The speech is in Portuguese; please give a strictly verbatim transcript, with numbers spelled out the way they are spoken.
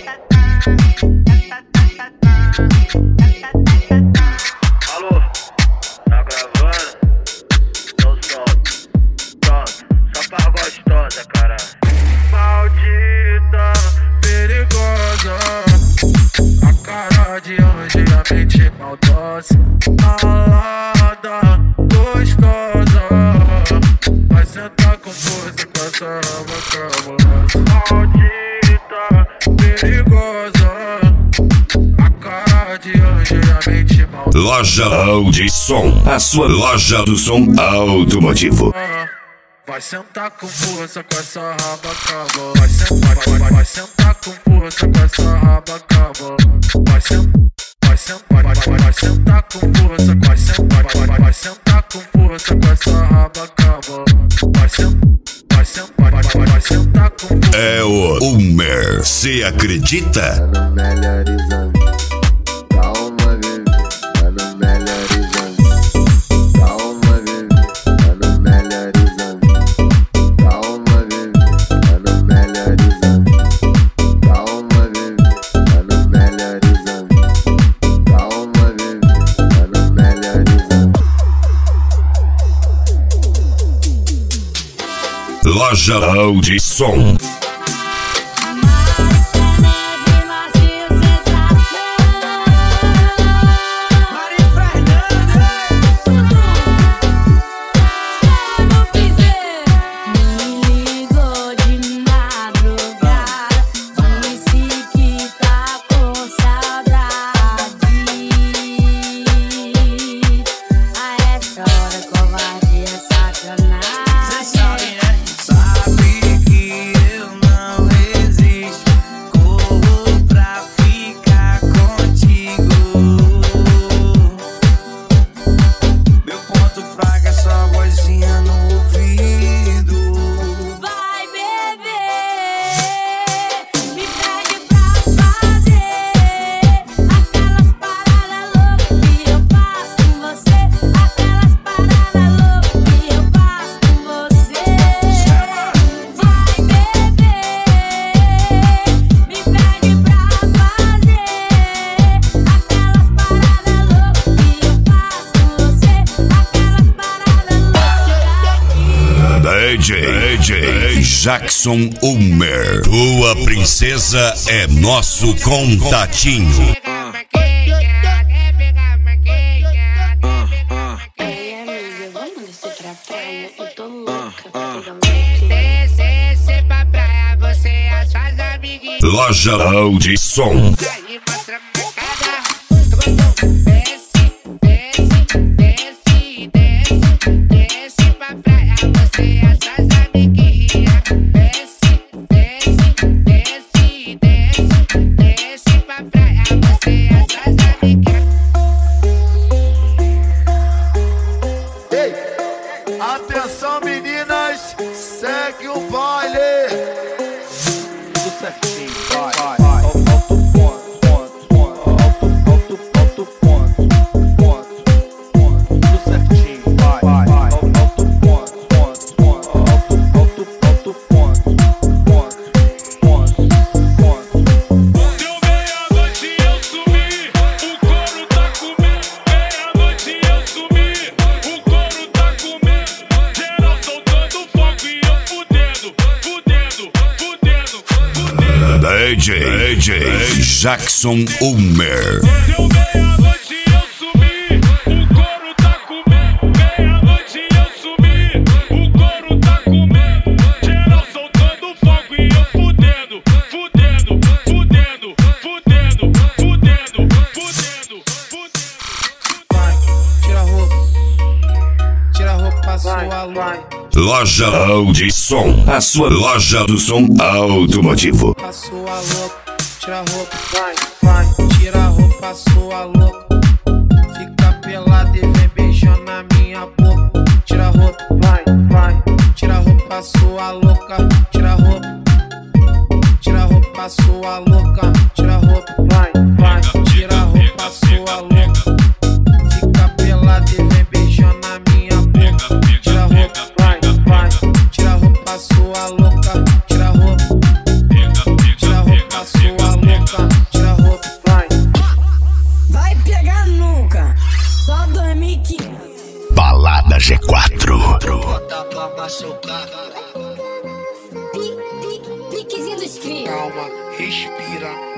Alô, tá gravando? Então solta, pronto, só pra gostosa, caralho. Maldita, perigosa, a cara de anjo e a mente maldosa. Malada, gostosa, vai sentar com força com essa raba cabulosa. Maldita, perigosa, a cara de anjo e a mente maldosa. Loja Audisson, a sua loja do som automotivo. Vai sentar com força com essa raba cabulosa. Vai sentar, vai, vai, vai sentar com força com essa raba cabulosa. Vai sentar, vai sentar, vai, vai, vai, vai sentar com força. Vai sentar, vai, vai, vai sentar com força com essa raba cabulosa. Vai sentar, vai sentar, vai, vai, vai, vai sentar com força. É o Umer, cê acredita? Tá no melhor exame, calma bebê, tá no melhor exame, calma bebê, tá no melhor exame, calma bebê, tá no melhor exame, calma bebê, tá no melhor exame, calma bebê, tá no melhor exame. Loja Audisson. D J Jackson Umer, tua princesa é nosso contatinho. Loja Audisson. Atenção meninas, segue o baile. Tudo certinho, vai, vai. Alto ponto, ponto, ponto, alto, alto, alto ponto, ponto, ponto. Tudo certinho, vai, vai. Alto ponto, ponto, ponto, alto, alto, alto ponto, ponto, ponto, ponto. Deu meia-noite eu sumi, o couro tá comendo. Meia-noite eu sumi, o couro tá comendo. Geral soltando fogo e eu fudendo, fudendo, fudendo, fudendo. D J D J Jackson Umer. Deu meia-noite eu sumi, o couro tá comendo. Meia-noite eu sumi, o couro tá comendo. Geral soltando fogo e eu fudendo, fudendo, fudendo, fudendo, fudendo, fudendo, fudendo. Vai, tira a roupa, tira a roupa pra sua lua. Loja Audisson, a sua loja do som automotivo. Pra sua louca, tira a roupa, vai, vai, tira a roupa, sua louca. Fica pelada e vem beijando na minha boca. Tira a roupa, vai, vai, tira a roupa, sua louca. Tira a roupa, tira a roupa, sua louca. Tira a roupa, vai, vai, tira a roupa, sua louca. Fica pelada e vem beijando na minha boca. Tira a roupa, vai, vai, tira a roupa, sua louca. Tira a roupa, tira a roupa, sua louca. G quatro. Bota pra machucar. Piquezinho dos cria. Calma, respira.